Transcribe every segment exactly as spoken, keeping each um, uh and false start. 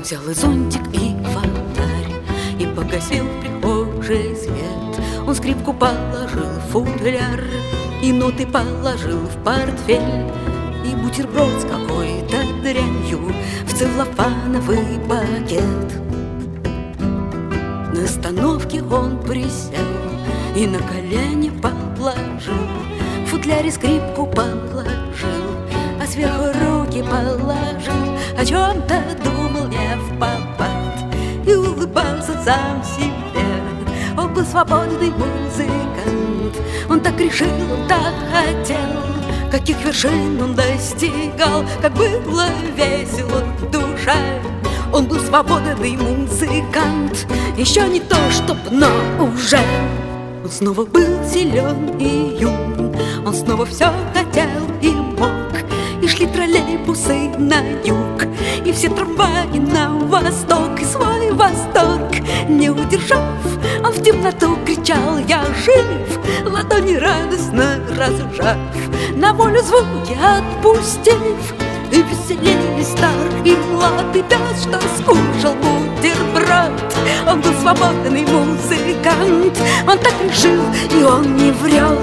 взял и зонтик, и фонарь, и погасил в прихожей свет. Он скрипку положил в футляр, и ноты положил в портфель, и бутерброд с какой-то дрянью в целлофановый пакет. На остановке он присел и на колени положил, в футляре скрипку положил, а сверху руки положил. О чем-то думал не впопад и улыбался сам себе. Он был свободный музыкант, он так решил, он так хотел. Каких вершин он достигал, как было весело в душе. Он был свободный музыкант, еще не то чтоб, но уже. Он снова был силен и юн, он снова все хотел и мог. И шли троллейбусы на юг, и все трамваи на восток. И свой восторг не удержав, он в темноту кричал: «Я жив!» Ладони радостно разжав, на волю звуки отпустив. И веселее стар и младый пес, что скушал бутерброд. Он был свободный музыкант, он так решил, и он не врет.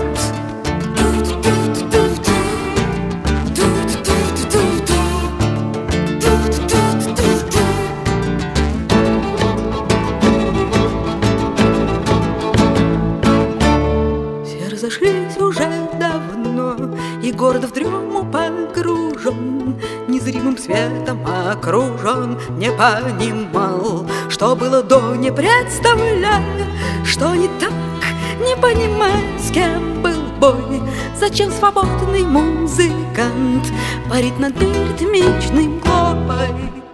Все разошлись уже давно, и город в дрему погружен, незримым светом окружен. Не понимал, что было до, не представляя, что не так, не понимая, с кем был бой. Зачем свободный музыкант парит над ритмичным глобой?